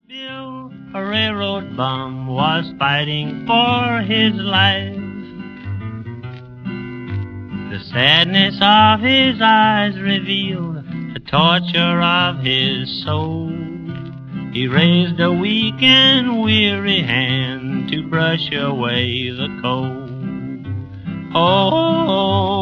Bill, a railroad bum, was fighting for his life. The sadness of his eyes revealed the torture of his soul. He raised a weak and weary hand to brush away the cold. Oh,